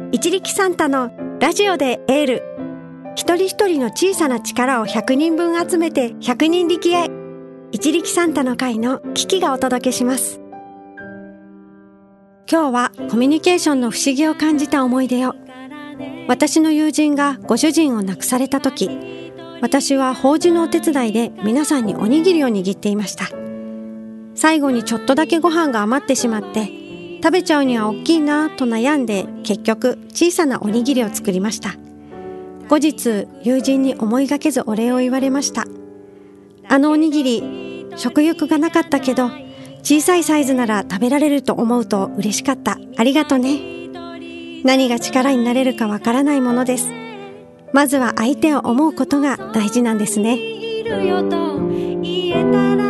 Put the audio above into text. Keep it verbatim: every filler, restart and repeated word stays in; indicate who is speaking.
Speaker 1: 一力サンタのラジオでエール。一人一人の小さな力をひゃくにんぶん集めてひゃくにん力へ。一力サンタの会のキキがお届けします。今日はコミュニケーションの不思議を感じた思い出を。私の友人がご主人を亡くされた時、私は法事のお手伝いで皆さんにおにぎりを握っていました。最後にちょっとだけご飯が余ってしまって、食べちゃうには大きいなと悩んで、結局小さなおにぎりを作りました。後日友人に思いがけずお礼を言われました。あのおにぎり食欲がなかったけど、小さいサイズなら食べられると思うと嬉しかった。ありがとね。何が力になれるかわからないものです。まずは相手を思うことが大事なんですね。いるよと言えたら